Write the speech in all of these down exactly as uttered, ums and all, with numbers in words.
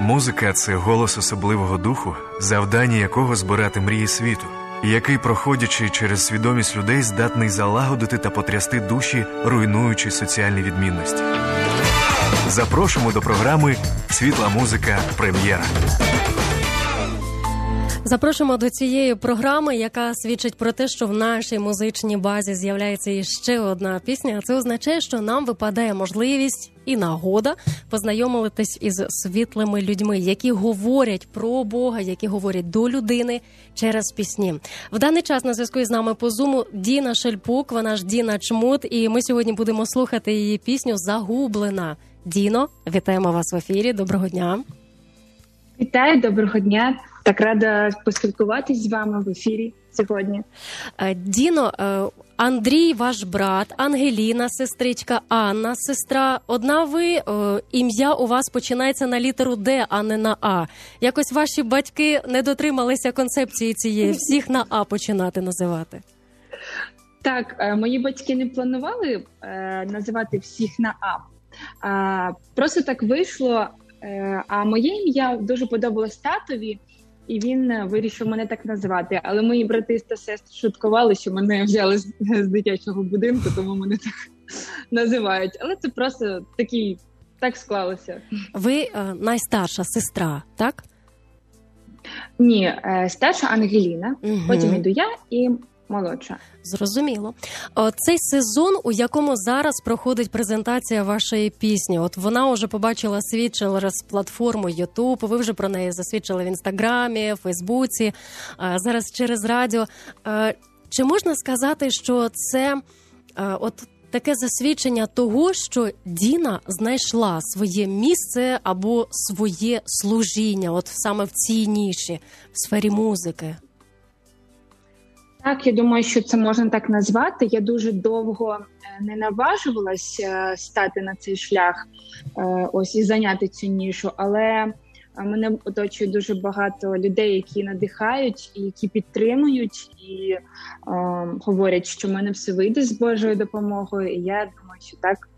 Музика – це голос особливого духу, завдання якого збирати мрії світу, який, проходячи через свідомість людей, здатний залагодити та потрясти душі, руйнуючи соціальні відмінності. Запрошуємо до програми «Світла музика. Прем'єра». Запрошуємо до цієї програми, яка свідчить про те, що в нашій музичній базі з'являється іще одна пісня. Це означає, що нам випадає можливість і нагода познайомитись із світлими людьми, які говорять про Бога, які говорять до людини через пісні. В даний час на зв'язку із нами по зуму Діна Шельпук, вона ж Діна Чмут, і ми сьогодні будемо слухати її пісню «Загублена». Діно, вітаємо вас в ефірі. Доброго дня. Вітаю, доброго дня. Так рада поспілкуватись з вами в ефірі сьогодні. Діно, Андрій, ваш брат, Ангеліна, сестричка, Анна, сестра. Одна ви, ім'я у вас починається на літеру Д, а не на А. Якось ваші батьки не дотрималися концепції цієї, всіх на А починати називати. Так, мої батьки не планували називати всіх на А. Просто так вийшло. А моє ім'я дуже подобалось татові, і він вирішив мене так називати. Але мої брати та сестри шуткували, що мене взяли з, з дитячого будинку, тому мене так називають. Але це просто такий, так склалося. Ви е, найстарша сестра, так? Ні, е, старша Ангеліна, угу. Потім іду я і молодша. Зрозуміло. О, цей сезон, у якому зараз проходить презентація вашої пісні, от вона вже побачила світ через платформу YouTube, ви вже про неї засвідчили в Інстаграмі, в Фейсбуці, а зараз через радіо. А, чи можна сказати, що це а, от таке засвідчення того, що Діна знайшла своє місце або своє служіння от саме в цій ніші, в сфері музики? Так, я думаю, що це можна так назвати. Я дуже довго не наважувалася стати на цей шлях, ось і зайняти цю нішу, але мене оточує дуже багато людей, які надихають, і які підтримують, і е, говорять, що в мене все вийде з Божою допомогою, і я думаю, що так,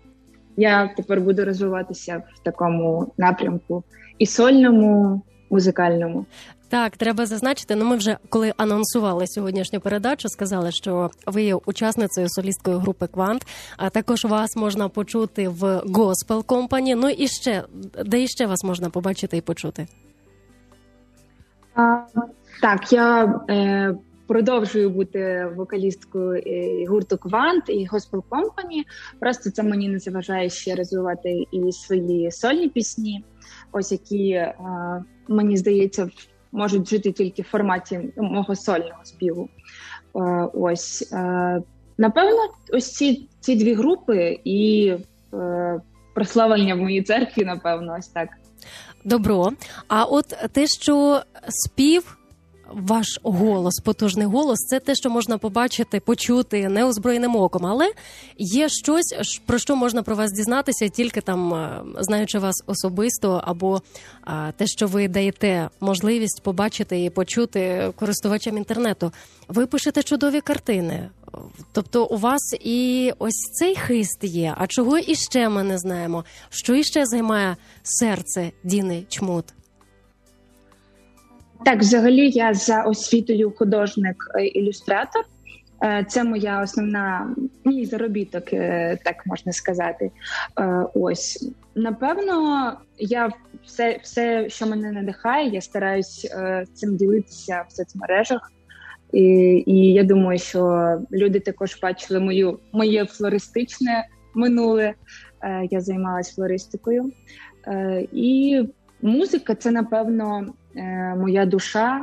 я тепер буду розвиватися в такому напрямку і сольному, музикальному. Так, треба зазначити, ну ми вже, коли анонсували сьогоднішню передачу, сказали, що ви є учасницею, солісткою групи «Квант», а також вас можна почути в Gospel Company. Ну і ще, де іще вас можна побачити і почути? А, так, я е, продовжую бути вокалісткою е, гурту «Квант» і Gospel Company. Просто це мені не заважає ще розвивати і свої сольні пісні, ось які, е, мені здається, можуть жити тільки в форматі мого сольного співу. Е, ось, е, напевно, ось ці, ці дві групи і е, прославлення в моїй церкві, напевно, ось так. Добро. А от те, що спів, ваш голос, потужний голос, це те, що можна побачити, почути неозброєним оком. Але є щось, про що можна про вас дізнатися, тільки там, знаючи вас особисто, або а, те, що ви даєте можливість побачити і почути користувачам інтернету. Ви пишете чудові картини. Тобто у вас і ось цей хист є. А чого іще ми не знаємо? Що іще займає серце Діни Чмут? Так, взагалі я за освітою художник-ілюстратор. Це моя основна, мій заробіток, так можна сказати. Ось, напевно, я все, все, що мене надихає, я стараюсь цим ділитися в соцмережах. І, і я думаю, що люди також бачили мою, моє флористичне минуле. Я займалась флористикою. І музика – це, напевно, моя душа.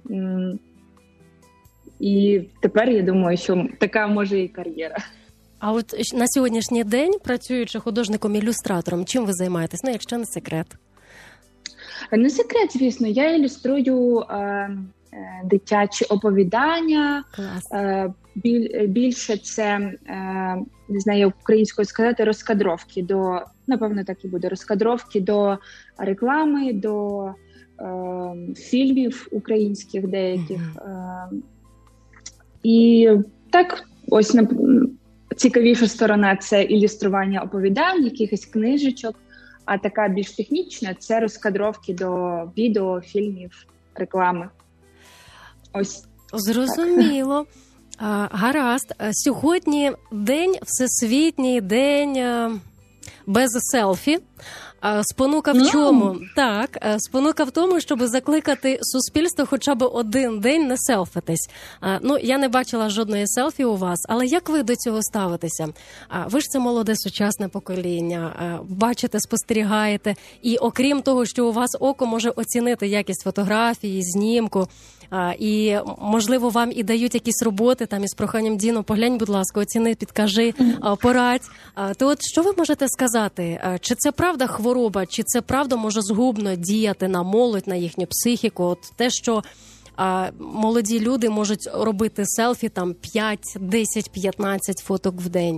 І тепер я думаю, що така може і кар'єра. А от на сьогоднішній день, працюючи художником-ілюстратором, чим ви займаєтесь? Ну, якщо не секрет. Не секрет, звісно. Я ілюструю е, е, дитячі оповідання. Е, біль, більше це, е, не знаю, українською сказати, розкадровки до, напевно, так і буде, розкадровки до реклами, до е, фільмів українських деяких. Е, і так, ось цікавіша сторона – це ілюстрування оповідань, якихось книжечок, А така більш технічна – це розкадровки до відео, фільмів, реклами. Ось. Зрозуміло. А, гаразд. Сьогодні день, всесвітній день без селфі. Спонука в чому? Mm. Так, спонука в тому, щоб закликати суспільство хоча б один день не селфитись. Ну, я не бачила жодної селфі у вас, але як ви до цього ставитеся? Ви ж це молоде сучасне покоління, бачите, спостерігаєте, і окрім того, що у вас око може оцінити якість фотографії, знімку, і, можливо, вам і дають якісь роботи там із проханням: Діно, поглянь, будь ласка, оціни, підкажи, порадь. То от що ви можете сказати? Чи це правда хвороба, чи це правда може згубно діяти на молодь, на їхню психіку? От те, що а, молоді люди можуть робити селфі там п'ять, десять, п'ятнадцять фоток в день.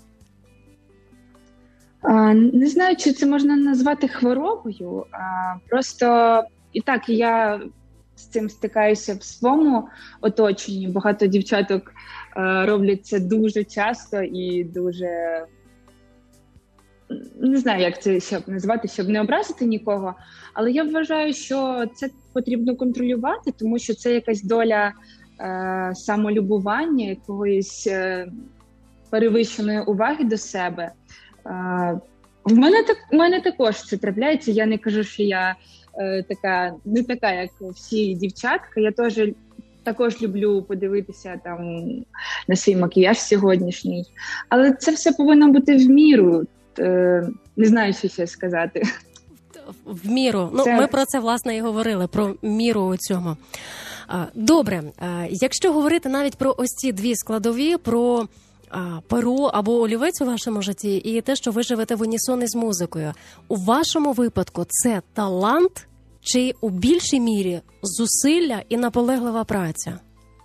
А, не знаю, чи це можна назвати хворобою. А, просто і так, я з цим стикаюся в своєму оточенні. Багато дівчаток е, роблять це дуже часто і дуже, не знаю, як це щоб назвати, щоб не образити нікого. Але я вважаю, що це потрібно контролювати, тому що це якась доля е, самолюбування, якоїсь е, перевищеної уваги до себе. Е, в мене, так, в мене також це трапляється. Я не кажу, що я така, не така, як всі дівчатка. Я теж також люблю подивитися там на свій макіяж сьогоднішній. Але це все повинно бути в міру. Не знаю, що ще сказати. В міру. Ну, це... Ми про це, власне, і говорили, про міру у цьому. Добре. Якщо говорити навіть про ось ці дві складові, про перо або олівець у вашому житті і те, що ви живете в унісон із музикою. У вашому випадку це талант чи у більшій мірі зусилля і наполеглива праця?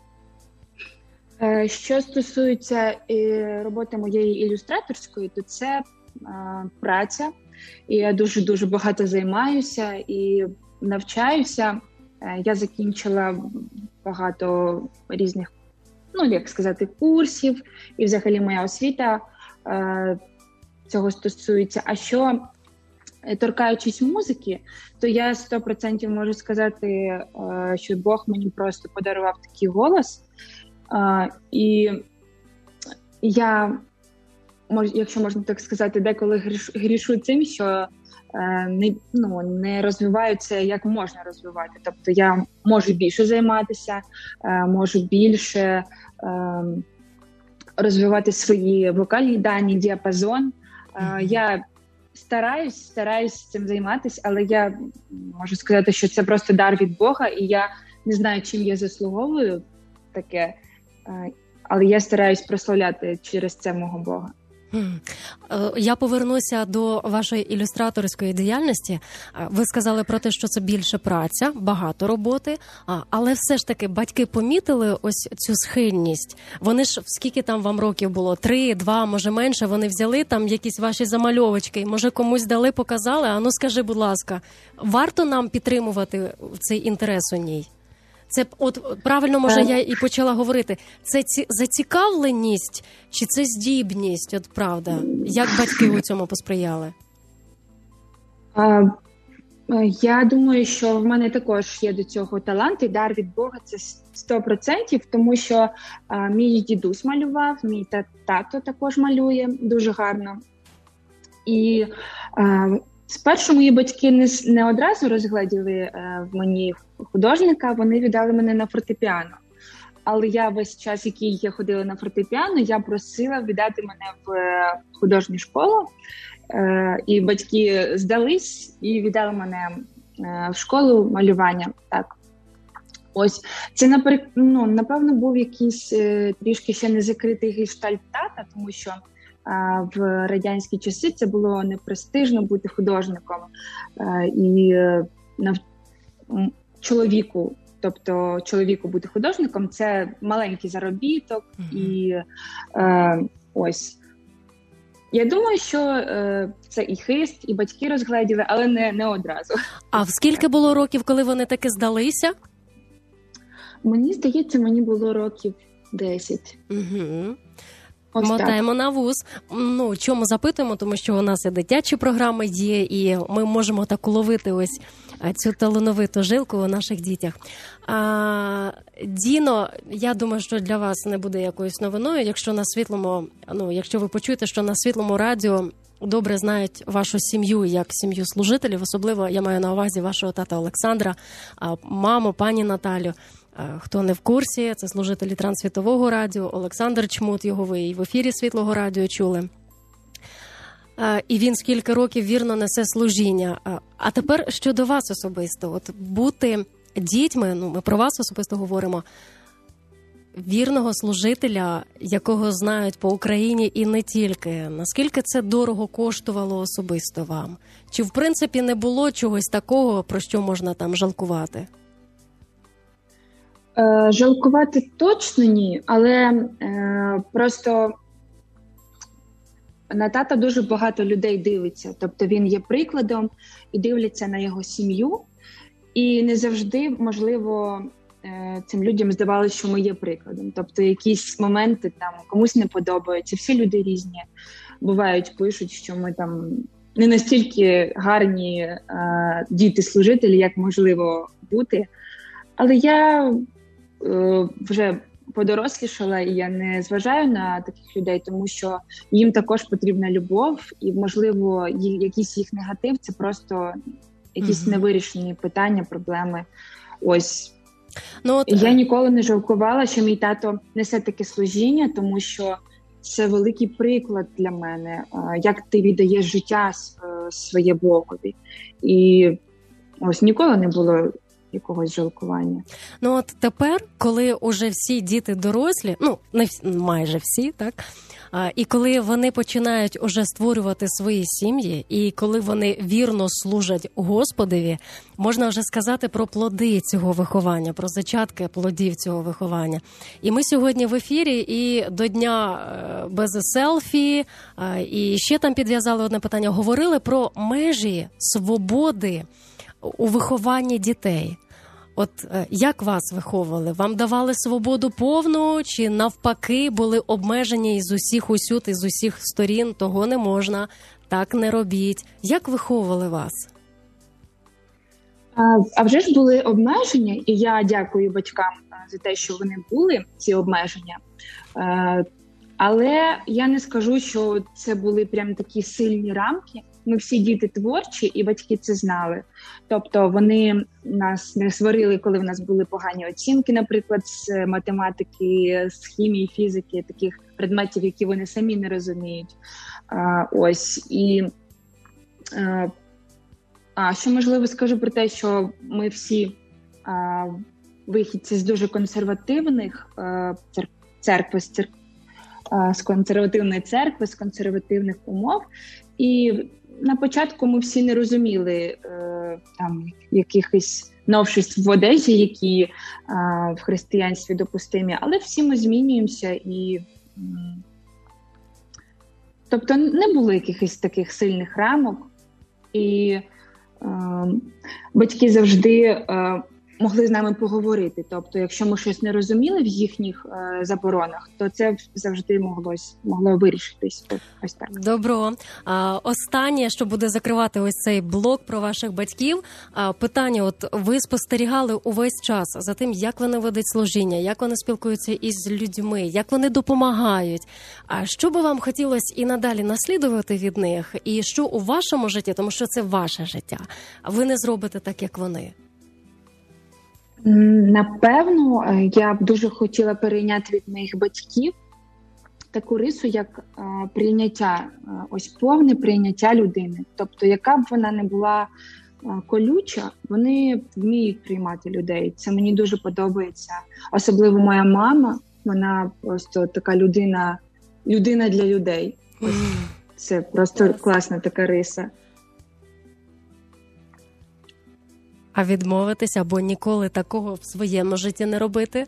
Що стосується роботи моєї ілюстраторської, то це праця. І я дуже-дуже багато займаюся і навчаюся. Я закінчила багато різних, ну, як сказати, курсів, і взагалі моя освіта е, цього стосується. А що, торкаючись музики, то я сто відсотків можу сказати, е, що Бог мені просто подарував такий голос. Е, і я, мож, якщо можна так сказати, деколи грішу, грішу цим, що е, не, ну, не розвиваються, як можна розвивати. Тобто я можу більше займатися, е, можу більше е, розвивати свої вокальні дані, діапазон. Е, я стараюсь, стараюсь цим займатися, але я можу сказати, що це просто дар від Бога, і я не знаю, чим я заслуговую таке, е, але я стараюсь прославляти через це мого Бога. Я повернуся до вашої ілюстраторської діяльності. Ви сказали про те, що це більше праця, багато роботи, але все ж таки батьки помітили ось цю схильність. Вони ж, скільки там вам років було? Три, два, може менше, вони взяли там якісь ваші замальовочки, може комусь дали, показали, а ну скажи, будь ласка, варто нам підтримувати цей інтерес у ній? Це, от правильно, може, я і почала говорити, це ці, зацікавленість чи це здібність, от правда? Як батьки у цьому посприяли? А, я думаю, що в мене також є до цього талант, і дар від Бога – це сто відсотків, тому що а, мій дідусь малював, мій тато також малює дуже гарно. І а, спершу мої батьки не, не одразу розгляділи е, в мені художника, вони віддали мене на фортепіано. Але я весь час, який я ходила на фортепіано, я просила віддати мене в е, художню школу. Е, і батьки здались і віддали мене е, в школу малювання. Так. Ось. Це, наприклад, ну, напевно, був якийсь е, трішки ще не закритий гештальт тата, тому що в радянські часи це було непрестижно бути художником. І чоловіку, тобто чоловіку бути художником, це маленький заробіток. Mm-hmm. І е, ось. Я думаю, що е, це і хист, і батьки розгледіли, але не, не одразу. А в скільки було років, коли вони таки здалися? Мені здається, мені було років десять. Угу. Ось мотаємо так. на вуз. Ну, чому запитуємо? Тому що у нас і дитячі програми є, і ми можемо так уловити ось цю талановиту жилку у наших дітях. А, Діно, я думаю, що для вас не буде якоюсь новиною, якщо на світлому, ну, якщо ви почуєте, що на світлому радіо добре знають вашу сім'ю як сім'ю служителів, особливо я маю на увазі вашого тата Олександра, маму, пані Наталю. Хто не в курсі, це служителі Трансвітового радіо, Олександр Чмут, його ви і в ефірі Світлого радіо чули. І він скільки років вірно несе служіння. А тепер щодо вас особисто, от бути дітьми, ну ми про вас особисто говоримо, вірного служителя, якого знають по Україні і не тільки. Наскільки це дорого коштувало особисто вам? Чи в принципі не було чогось такого, про що можна там жалкувати? Е, жалкувати точно ні, але е, просто на тата дуже багато людей дивиться. Тобто він є прикладом і дивляться на його сім'ю. І не завжди, можливо, е, цим людям здавалося, що ми є прикладом. Тобто якісь моменти там комусь не подобаються. Всі люди різні. Бувають, пишуть, що ми там не настільки гарні е, діти-служителі, як можливо бути. Але я е, вже подорослішала, і я не зважаю на таких людей, тому що їм також потрібна любов, і, можливо, ї, якийсь їх негатив – це просто якісь mm-hmm. невирішені питання, проблеми. Ось. Ну, от... Я ніколи не жалкувала, що мій тато несе таке служіння, тому що це великий приклад для мене, як ти віддаєш життя своє Богові. І ось ніколи не було якогось жалкування. Ну от тепер, коли уже всі діти дорослі, ну не всі, майже всі, так, а, і коли вони починають уже створювати свої сім'ї, і коли вони вірно служать Господові, можна вже сказати про плоди цього виховання, про зачатки плодів цього виховання. І ми сьогодні в ефірі і до Дня без селфі, і ще там підв'язали одне питання, говорили про межі свободи у вихованні дітей. От як вас виховували? Вам давали свободу повну чи навпаки були обмежені із усіх усюд, із усіх сторін? Того не можна, так не робіть. Як виховували вас? А, а вже ж були обмеження, і я дякую батькам за те, що вони були, ці обмеження. А, але я не скажу, що це були прям такі сильні рамки. Ми всі діти творчі, і батьки це знали. Тобто вони нас не сварили, коли в нас були погані оцінки, наприклад, з математики, з хімії, фізики, таких предметів, які вони самі не розуміють. А, ось. І, а, а що, можливо, скажу про те, що ми всі а, вихідці з дуже консервативних а, церкви, з, церк... а, з консервативної церкви, з консервативних умов. І на початку ми всі не розуміли е, там якихось новшеств в одежі, які е, в християнстві допустимі, але всі ми змінюємося і е, тобто не було якихось таких сильних рамок, і е, батьки завжди е, могли з нами поговорити. Тобто, якщо ми щось не розуміли в їхніх е, заборонах, то це завжди могло, могло вирішитись. Ось так. Добро. А, останнє, що буде закривати ось цей блок про ваших батьків. А, питання, от ви спостерігали увесь час за тим, як вони ведуть служіння, як вони спілкуються із людьми, як вони допомагають. А що би вам хотілося і надалі наслідувати від них? І що у вашому житті, тому що це ваше життя, ви не зробите так, як вони? Напевно, я б дуже хотіла перейняти від моїх батьків таку рису, як а, прийняття, а, ось повне прийняття людини. Тобто, яка б вона не була а, колюча, вони вміють приймати людей. Це мені дуже подобається. Особливо моя мама, вона просто така людина, людина для людей. Ось, це просто класна така риса. А відмовитися або ніколи такого в своєму житті не робити?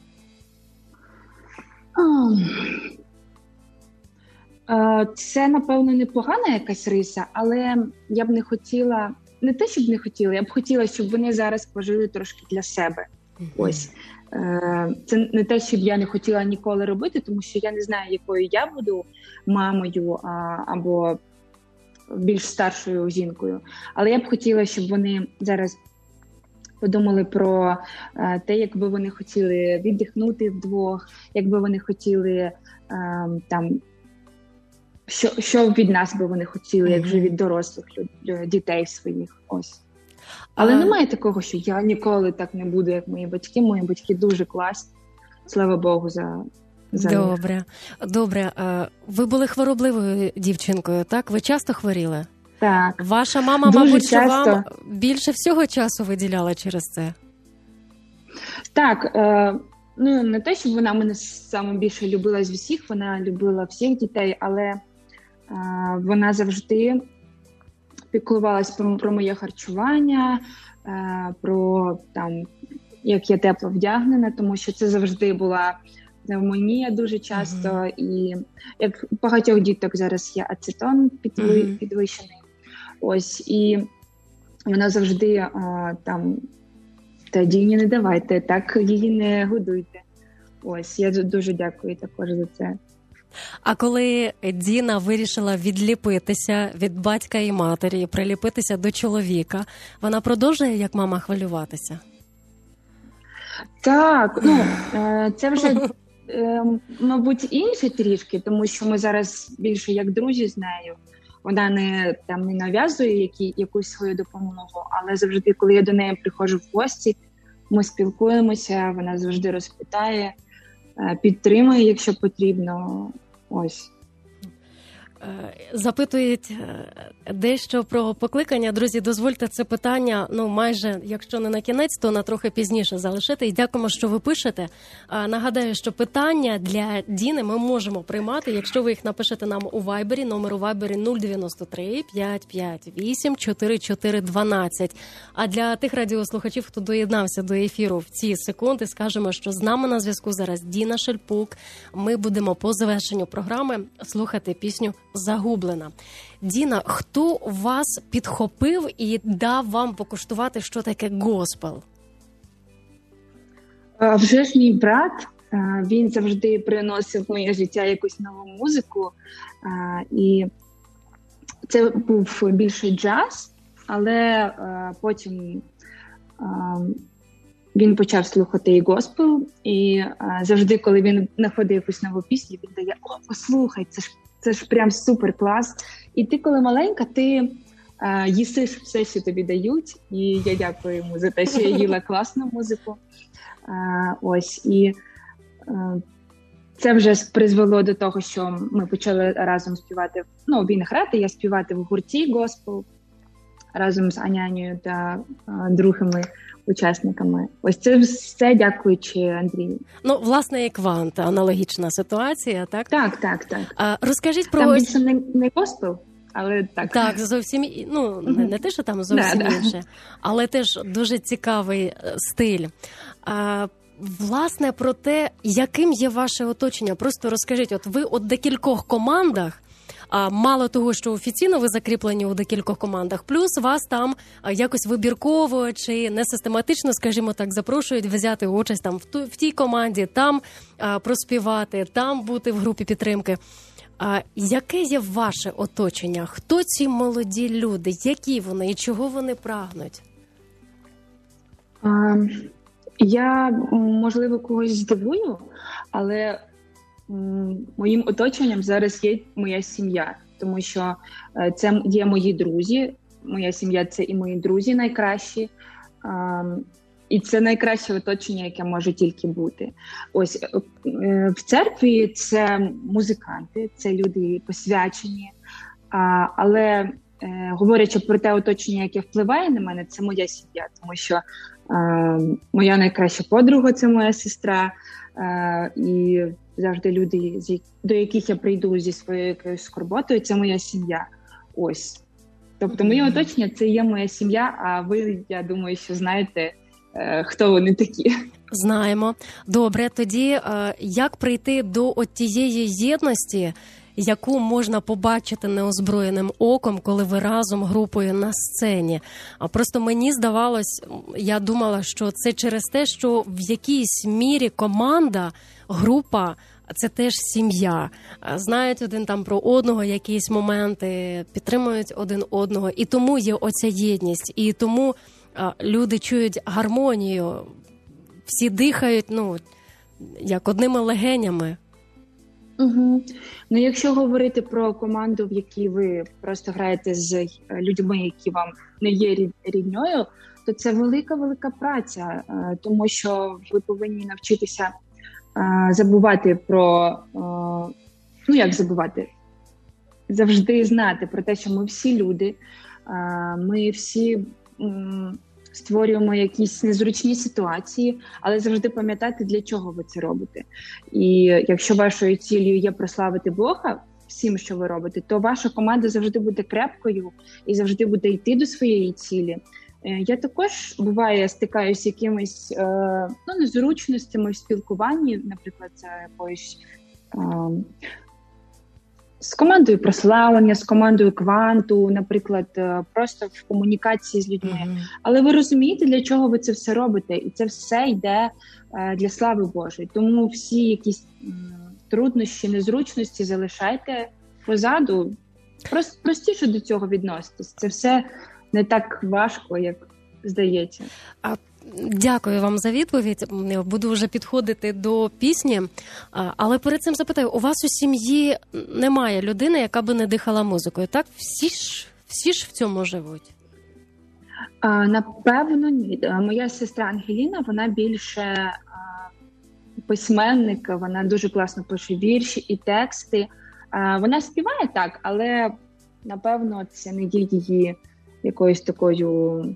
Це, напевно, непогана якась риса, але я б не хотіла, не те, щоб не хотіла, я б хотіла, щоб вони зараз пожили трошки для себе. Mm-hmm. Ось. це не те, щоб я не хотіла ніколи робити, тому що я не знаю, якою я буду мамою або більш старшою жінкою. Але я б хотіла, щоб вони зараз подумали про те, як би вони хотіли віддихнути вдвох, як би вони хотіли там, що, що від нас би вони хотіли, як вже від дорослих люд, дітей своїх. Ось. Але а... немає такого, що я ніколи так не буду, як мої батьки. Мої батьки дуже класні. Слава Богу за, за Добре. них. Добре. Ви були хворобливою дівчинкою, так? Ви часто хворіли? Так. Ваша мама, дуже мабуть, що часто. вам більше всього часу виділяла через це? Так. Е, ну, не те, щоб вона мене саме більше любила з усіх, вона любила всіх дітей, але е, вона завжди піклувалась про, про моє харчування, е, про там, як я тепло вдягнена, тому що це завжди була пневмонія дуже часто, mm-hmm. і як у багатьох діток зараз є ацетон підви, mm-hmm. підвищений. Ось, і вона завжди а, там, та Діні не давайте, так її не годуйте. Ось, я дуже дякую також за це. А коли Діна вирішила відліпитися від батька і матері, і приліпитися до чоловіка, вона продовжує, як мама, хвилюватися? Так, ну, це вже, мабуть, інше трішки, тому що ми зараз більше як друзі з нею. Вона не, там, не нав'язує які, якусь свою допомогу, але завжди, коли я до неї приходжу в гості, ми спілкуємося, вона завжди розпитає, підтримує, якщо потрібно. Ось. Запитують дещо про покликання. Друзі, дозвольте це питання, ну, майже, якщо не на кінець, то на трохи пізніше залишити. І дякуємо, що ви пишете. Нагадаю, що питання для Діни ми можемо приймати, якщо ви їх напишете нам у Вайбері, номер у Вайбері нуль дев'яносто три п'ять п'ять вісім чотири чотири дванадцять. А для тих радіослухачів, хто доєднався до ефіру в ці секунди, скажемо, що з нами на зв'язку зараз Діна Шельпук. Ми будемо по завершенню програми слухати пісню «Загублена». Діна, хто вас підхопив і дав вам покуштувати, що таке госпел? Вже ж мій брат, він завжди приносив в моє життя якусь нову музику. І це був більше джаз, але потім він почав слухати і госпел. І завжди, коли він знаходив якусь нову пісню, він дає: «О, послухай, це ж Це ж прям супер клас». І ти, коли маленька, ти е, їсиш все, що тобі дають. І я дякую йому за те, що я їла класну музику. Е, ось. І е, це вже призвело до того, що ми почали разом співати, ну, він грати, я співати в гурті госпел разом з Анянею та е, другими учасниками. Ось це все дякуючи Андрію. Ну, власне, і Квант, аналогічна ситуація, так? Так, так, так. А, розкажіть про... Там більше не, не госпел, але так. Так, зовсім, ну, не, не те, що там зовсім да, інше, да. але теж дуже цікавий стиль. А, власне, про те, яким є ваше оточення. Просто розкажіть, от ви у декількох командах, а мало того, що офіційно ви закріплені у декількох командах, плюс вас там якось вибірково чи не систематично, скажімо так, запрошують взяти участь там в, ту, в тій команді, там а, проспівати, там бути в групі підтримки. А яке є ваше оточення? Хто ці молоді люди? Які вони і чого вони прагнуть? А, я, можливо, когось здивую, але моїм оточенням зараз є моя сім'я, тому що це є мої друзі, моя сім'я – це і мої друзі найкращі, і це найкраще оточення, яке може тільки бути. Ось в церкві це музиканти, це люди посвячені, але говорячи про те оточення, яке впливає на мене, це моя сім'я, тому що моя найкраща подруга – це моя сестра, і завжди люди, до яких я прийду зі своєю якоюсь скорботою, це моя сім'я. Ось. Тобто моє оточення – це є моя сім'я, а ви, я думаю, що знаєте, хто вони такі. Знаємо. Добре, тоді як прийти до от тієї єдності яку можна побачити неозброєним оком, коли ви разом групою на сцені. А просто мені здавалось, я думала, що це через те, що в якійсь мірі команда, група – це теж сім'я. Знають один там про одного якісь моменти, підтримують один одного. І тому є оця єдність. І тому люди чують гармонію, всі дихають, ну, як одними легенями. Угу. Ну, якщо говорити про команду, в якій ви просто граєте з людьми, які вам не є рідньою, то це велика-велика праця, тому що ви повинні навчитися забувати про, ну як забувати, завжди знати про те, що ми всі люди, ми всі створюємо якісь незручні ситуації, але завжди пам'ятати, для чого ви це робите. І якщо вашою цілею є прославити Бога всім, що ви робите, то ваша команда завжди буде крепкою і завжди буде йти до своєї цілі. Я також, буває, стикаюся з якимись ну, незручностями в спілкуванні, наприклад, це якоюсь з командою прославлення, з командою кванту, наприклад, просто в комунікації з людьми. Mm-hmm. Але ви розумієте, для чого ви це все робите, і це все йде для слави Божої. Тому всі якісь труднощі, незручності залишайте позаду. Просто простіше до цього відноситись. Це все не так важко, як здається. А, дякую вам за відповідь. Буду вже підходити до пісні. А, але перед цим запитаю, у вас у сім'ї немає людини, яка би не дихала музикою, так? Всі ж, всі ж в цьому живуть? А, напевно, ні. Моя сестра Ангеліна, вона більше а, письменник, вона дуже класно пише вірші і тексти. А, вона співає так, але, напевно, це не є її якоюсь такою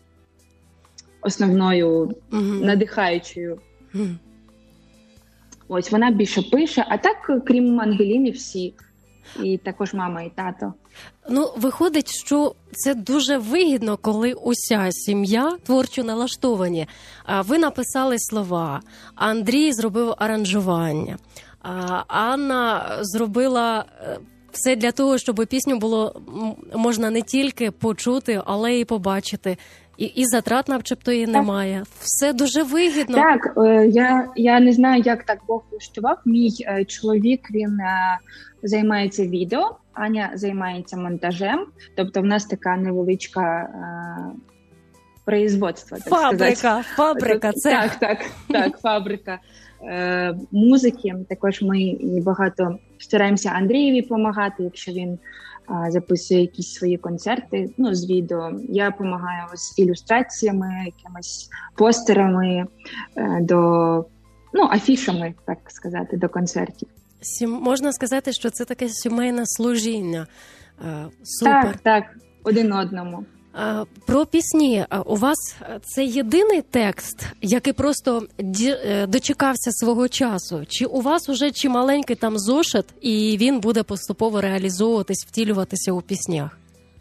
основною mm-hmm. надихаючою. Mm-hmm. Ось, вона більше пише, а так, крім Ангеліни, всі. І також мама і тато. Ну, виходить, що це дуже вигідно, коли уся сім'я творчо налаштовані. Ви написали слова, Андрій зробив аранжування, Анна зробила все для того, щоб пісню було можна не тільки почути, але й побачити. І, і затрат начебто і немає. Все дуже вигідно. Так, я, я не знаю, як так Бог влаштував. Мій чоловік, він займається відео, Аня займається монтажем. Тобто в нас така невеличка производство, так фабрика, сказати. Фабрика, це. Так, так, так, фабрика е, музики. Також ми багато стараємося Андрієві допомагати, якщо він е, записує якісь свої концерти, ну, з відео. Я допомагаю з ілюстраціями, якимись постерами, е, до, ну, афішами, так сказати, до концертів. Сім... Можна сказати, що це таке сімейне служіння. Е, супер. Так, так, один одному. Про пісні. У вас це єдиний текст, який просто дочекався свого часу? Чи у вас уже чималенький там зошит, і він буде поступово реалізовуватись, втілюватися у піснях?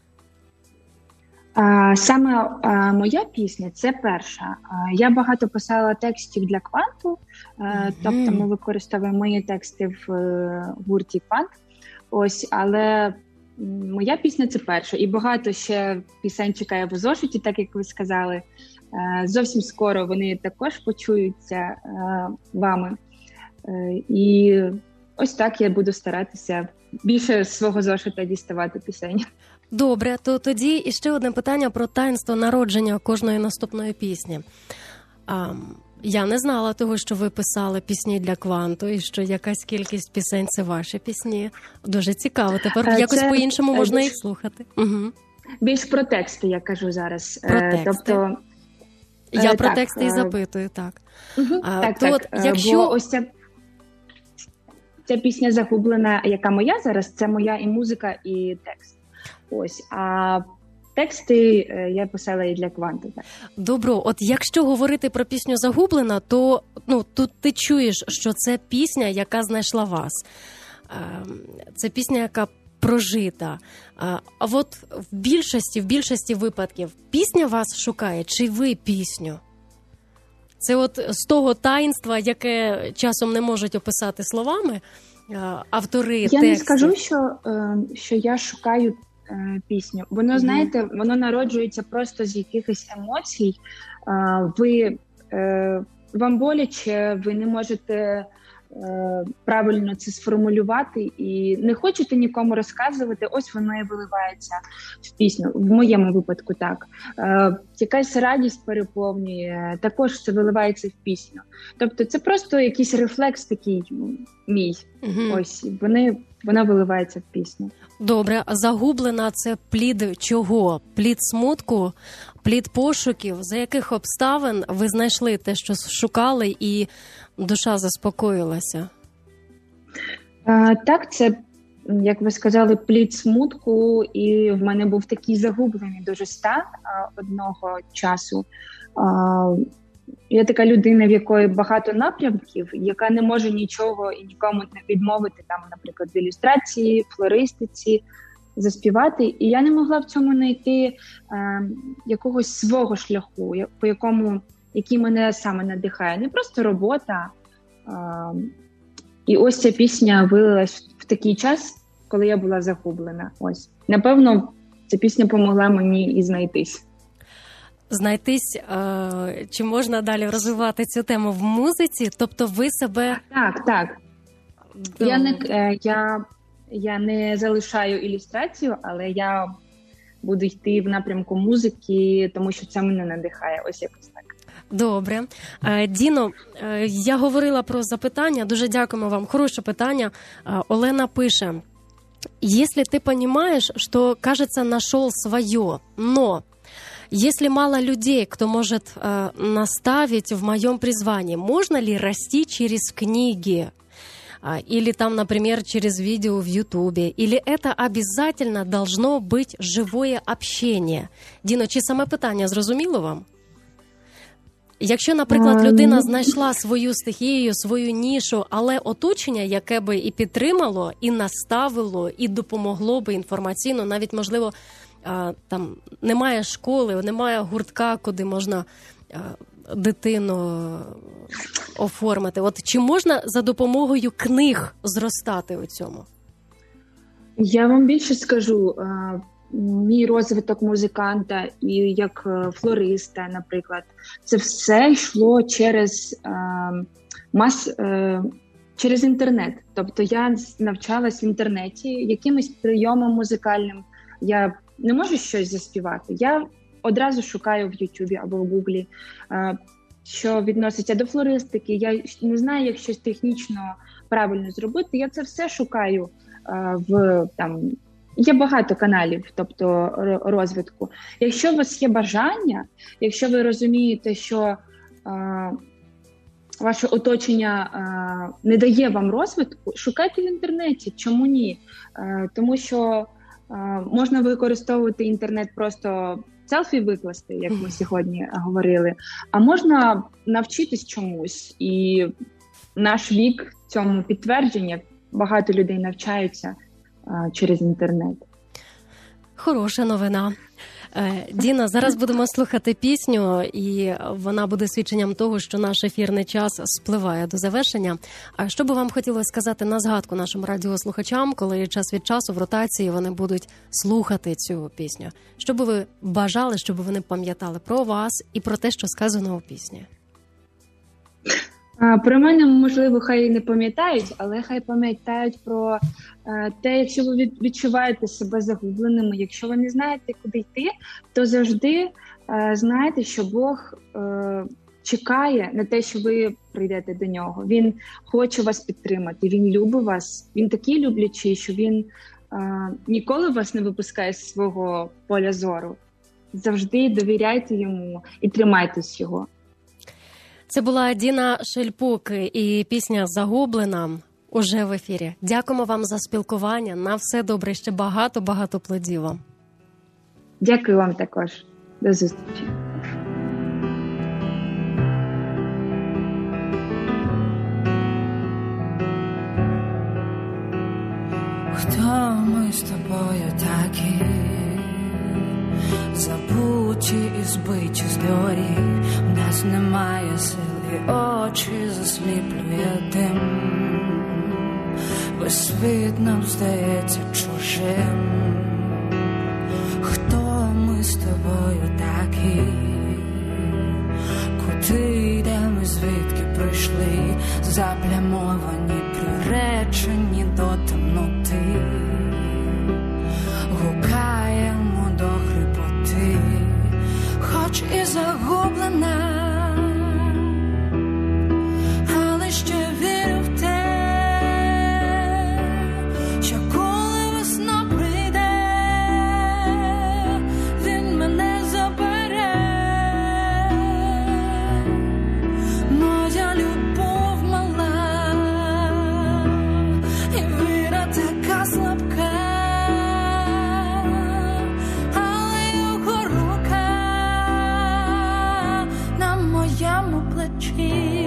Саме моя пісня – це перша. Я багато писала текстів для кванту, mm-hmm. тобто ми використовуємо мої тексти в гурті «Квант». Ось, але моя пісня – це перша. І багато ще пісень чекає в зошиті, так як ви сказали. Зовсім скоро вони також почуються вами. І ось так я буду старатися більше свого зошита діставати пісень. Добре, то тоді іще одне питання про таїнство народження кожної наступної пісні. А, я не знала того, що ви писали пісні для кванту, і що якась кількість пісень – це ваші пісні. Дуже цікаво. Тепер це, якось по-іншому можна більш, їх слухати. Угу. Більш про тексти, я кажу зараз. Про тексти. Тобто, я так, про тексти і запитую, так. Угу, а, так, то, так. От, якщо... Бо ось ця, ця пісня «Загублена», яка моя зараз, це моя і музика, і текст. Ось, а тексти я писала і для кванту. Так. Добро, от якщо говорити про пісню «Загублена», то ну, тут ти чуєш, що це пісня, яка знайшла вас. Це пісня, яка прожита. А от в більшості, в більшості випадків пісня вас шукає, чи ви пісню? Це от з того таїнства, яке часом не можуть описати словами, автори я текстів? Я не скажу, що, що я шукаю пісню. Воно, mm-hmm. знаєте, воно народжується просто з якихось емоцій. Ви, вам боляче, ви не можете правильно це сформулювати і не хочете нікому розказувати, ось воно і виливається в пісню. В моєму випадку так. Е, якась радість переповнює, також це виливається в пісню. Тобто це просто якийсь рефлекс такий мій. Угу. Ось, вони, вона виливається в пісню. Добре, а загублена – це плід чого? Плід смутку? Плід пошуків? За яких обставин ви знайшли те, що шукали, і душа заспокоїлася? А, так, це, як ви сказали, плід смутку, і в мене був такий загублений дуже стан а, одного часу. А, я така людина, в якої багато напрямків, яка не може нічого і нікому не відмовити, там, наприклад, в ілюстрації, флористиці, заспівати. І я не могла в цьому знайти е, якогось свого шляху, по якому, який мене саме надихає. Не просто робота. Е, і ось ця пісня вилилась в такий час, коли я була загублена. Ось. Напевно, ця пісня допомогла мені і знайтись. Знайтись, е, чи можна далі розвивати цю тему в музиці? Тобто ви себе... Так, так. До... Я, не, е, я, я не залишаю ілюстрацію, але я буду йти в напрямку музики, тому що це мене надихає. Ось якось так. Добре. Е, Діно, е, я говорила про запитання. Дуже дякуємо вам. Хороше питання. Е, Олена пише. Если ты понимаешь, что, кажется, нашел свое, но... Если мало людей, кто может э, наставить в моем призвании, можно ли расти через книги? Э, или там, например, через видео в Ютубе? Или это обязательно должно быть живое общение? Діно, чи саме питання зрозуміло вам? Якщо, наприклад, людина знайшла свою стихію, свою нішу, але оточення, яке би і підтримало, і наставило, і допомогло би інформаційно, навіть, можливо, там немає школи, немає гуртка, куди можна дитину оформити. От чи можна за допомогою книг зростати у цьому? Я вам більше скажу. Мій розвиток музиканта і як флориста, наприклад, це все йшло через мас, через інтернет. Тобто я навчалась в інтернеті якимось прийомам музикальним. Я не можу щось заспівати. Я одразу шукаю в Ютубі або в Гуглі, що відноситься до флористики. Я не знаю, як щось технічно правильно зробити. Я це все шукаю в там. Є багато каналів, тобто розвитку. Якщо у вас є бажання, якщо ви розумієте, що е, ваше оточення е, не дає вам розвитку, шукайте в інтернеті. Чому ні? Е, тому що е, можна використовувати інтернет просто селфі викласти, як ми сьогодні говорили, а можна навчитись чомусь. І наш вік цьому підтвердження, багато людей навчаються через інтернет. Хороша новина. Діна, зараз будемо слухати пісню, і вона буде свідченням того, що наш ефірний час спливає до завершення. А що би вам хотілося сказати на згадку нашим радіослухачам, коли час від часу в ротації вони будуть слухати цю пісню? Що би ви бажали, щоб вони пам'ятали про вас і про те, що сказано у пісні? Про мене, можливо, хай не пам'ятають, але хай пам'ятають про е, те, якщо ви відчуваєте себе загубленими, якщо ви не знаєте, куди йти, то завжди е, знайте, що Бог е, чекає на те, що ви прийдете до нього. Він хоче вас підтримати, він любить вас, він такий люблячий, що він е, ніколи вас не випускає з свого поля зору. Завжди довіряйте йому і тримайтесь його. Це була Діна Шельпук і пісня «Загублена» уже в ефірі. Дякуємо вам за спілкування. На все добре. Ще багато-багато плодів вам. Дякую вам також. До зустрічі. Хто ми з тобою такі? Забуті і збиті з доріг, в нас немає сили, очі засліплює дим. весь світ нам здається чужим. Хто ми з тобою такі? Куди йдемо, звідки прийшли? Заплямовані, приречені до темноти. Гукаємо до хрипоти, хоч і загублена, але ще вірю в те, що коли весна прийде, він мене забере. Моя любов мала, і віра така слабка, але його рука на моєму плечі.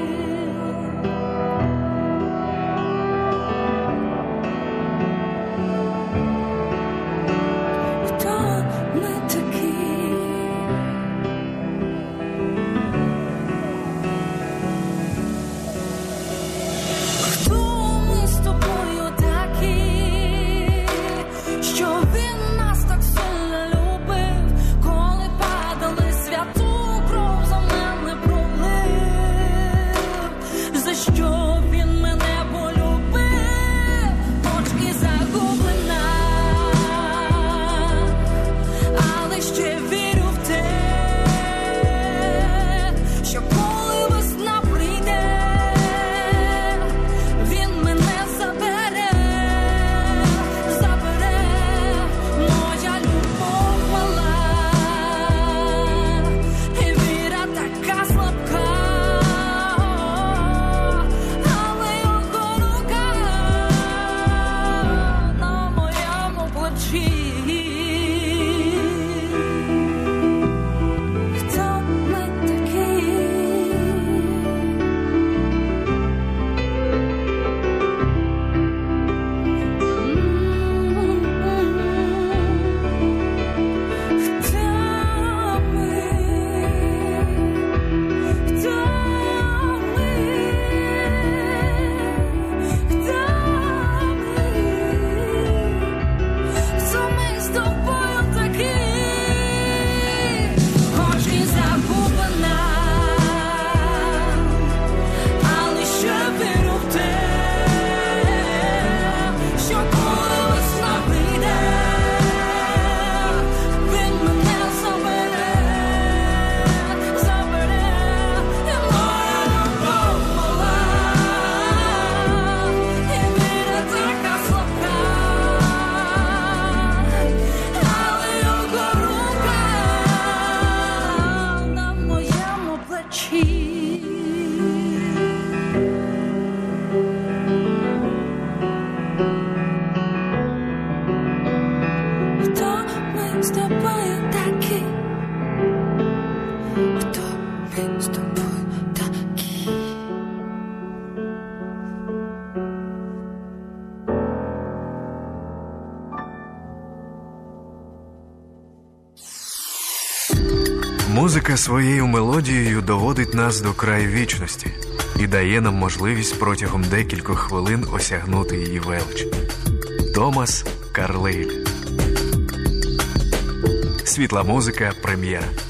Музика своєю мелодією доводить нас до краю вічності і дає нам можливість протягом декількох хвилин осягнути її велич. Томас Карлейль. Світла музика. Прем'єра.